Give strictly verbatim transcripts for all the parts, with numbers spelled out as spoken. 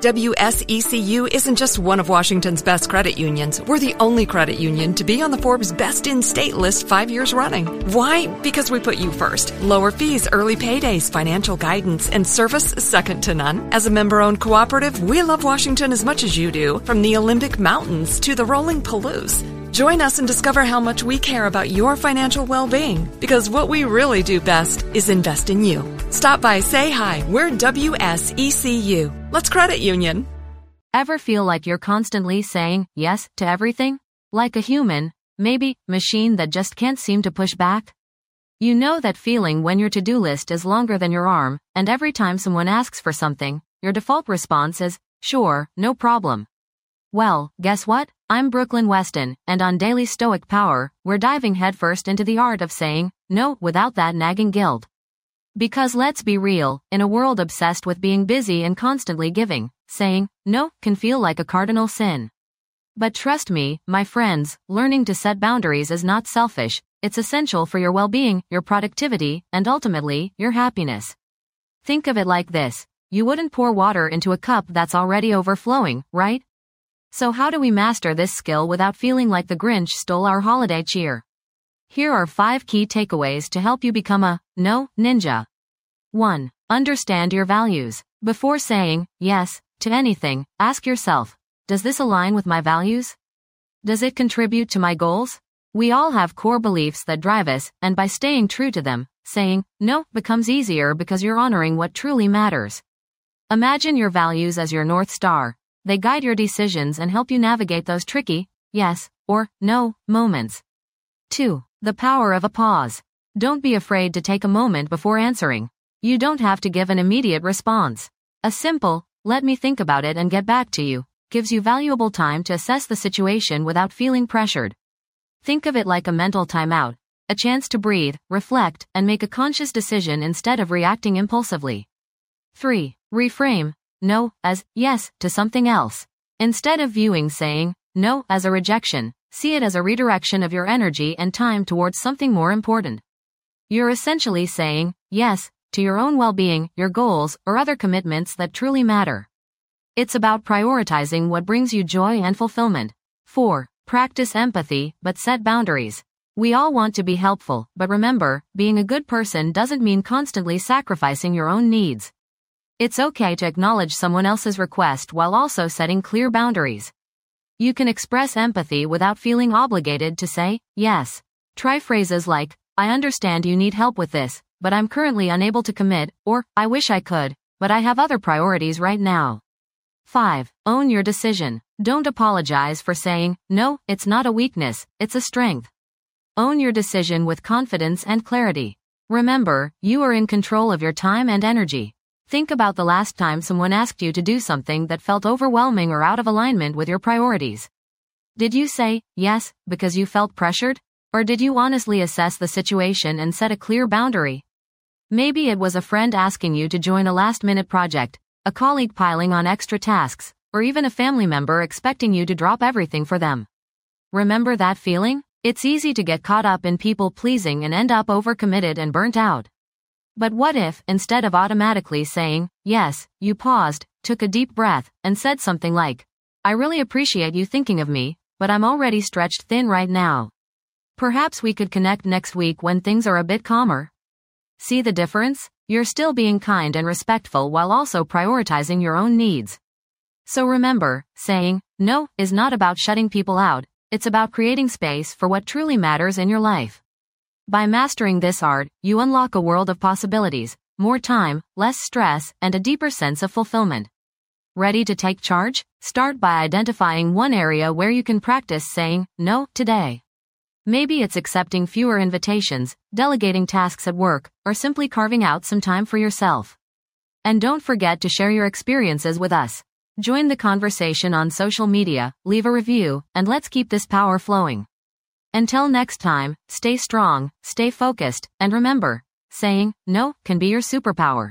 W S E C U isn't just one of Washington's best credit unions. We're the only credit union to be on the Forbes Best in State list five years running. Why? Because we put you first. Lower fees, early paydays, financial guidance, and service second to none. As a member-owned cooperative, we love Washington as much as you do, from the Olympic Mountains to the rolling Palouse. Join us and discover how much we care about your financial well-being, because what we really do best is invest in you. Stop by, say hi. We're W S E C U. Let's credit union. Ever feel like you're constantly saying yes to everything? Like a human, maybe, machine that just can't seem to push back? You know that feeling when your to-do list is longer than your arm, and every time someone asks for something, your default response is, sure, no problem. Well, guess what? I'm Brooklyn Weston, and on Daily Stoic Power, we're diving headfirst into the art of saying no without that nagging guilt. Because let's be real, in a world obsessed with being busy and constantly giving, saying no can feel like a cardinal sin. But trust me, my friends, learning to set boundaries is not selfish. It's essential for your well-being, your productivity, and ultimately, your happiness. Think of it like this. You wouldn't pour water into a cup that's already overflowing, right? So how do we master this skill without feeling like the Grinch stole our holiday cheer? Here are five key takeaways to help you become a no ninja. one. Understand your values. Before saying yes to anything, ask yourself, does this align with my values? Does it contribute to my goals? We all have core beliefs that drive us, and by staying true to them, saying no becomes easier because you're honoring what truly matters. Imagine your values as your North Star. They guide your decisions and help you navigate those tricky, yes, or no, moments. two. The power of a pause. Don't be afraid to take a moment before answering. You don't have to give an immediate response. A simple, let me think about it and get back to you, gives you valuable time to assess the situation without feeling pressured. Think of it like a mental timeout, a chance to breathe, reflect, and make a conscious decision instead of reacting impulsively. three. Reframe no as yes to something else. Instead of viewing saying no as a rejection, see it as a redirection of your energy and time towards something more important. You're essentially saying yes to your own well-being, your goals, or other commitments that truly matter. It's about prioritizing what brings you joy and fulfillment. four. Practice empathy, but set boundaries. We all want to be helpful, but remember, being a good person doesn't mean constantly sacrificing your own needs. It's okay to acknowledge someone else's request while also setting clear boundaries. You can express empathy without feeling obligated to say yes. Try phrases like, I understand you need help with this, but I'm currently unable to commit, or, I wish I could, but I have other priorities right now. five. Own your decision. Don't apologize for saying, no, it's not a weakness, it's a strength. Own your decision with confidence and clarity. Remember, you are in control of your time and energy. Think about the last time someone asked you to do something that felt overwhelming or out of alignment with your priorities. Did you say yes because you felt pressured? Or did you honestly assess the situation and set a clear boundary? Maybe it was a friend asking you to join a last-minute project, a colleague piling on extra tasks, or even a family member expecting you to drop everything for them. Remember that feeling? It's easy to get caught up in people-pleasing and end up overcommitted and burnt out. But what if, instead of automatically saying yes, you paused, took a deep breath, and said something like, I really appreciate you thinking of me, but I'm already stretched thin right now. Perhaps we could connect next week when things are a bit calmer. See the difference? You're still being kind and respectful while also prioritizing your own needs. So remember, saying no is not about shutting people out, it's about creating space for what truly matters in your life. By mastering this art, you unlock a world of possibilities, more time, less stress, and a deeper sense of fulfillment. Ready to take charge? Start by identifying one area where you can practice saying no today. Maybe it's accepting fewer invitations, delegating tasks at work, or simply carving out some time for yourself. And don't forget to share your experiences with us. Join the conversation on social media, leave a review, and let's keep this power flowing. Until next time, stay strong, stay focused, and remember, saying no can be your superpower.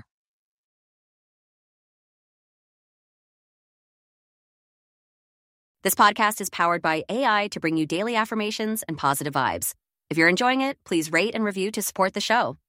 This podcast is powered by A I to bring you daily affirmations and positive vibes. If you're enjoying it, please rate and review to support the show.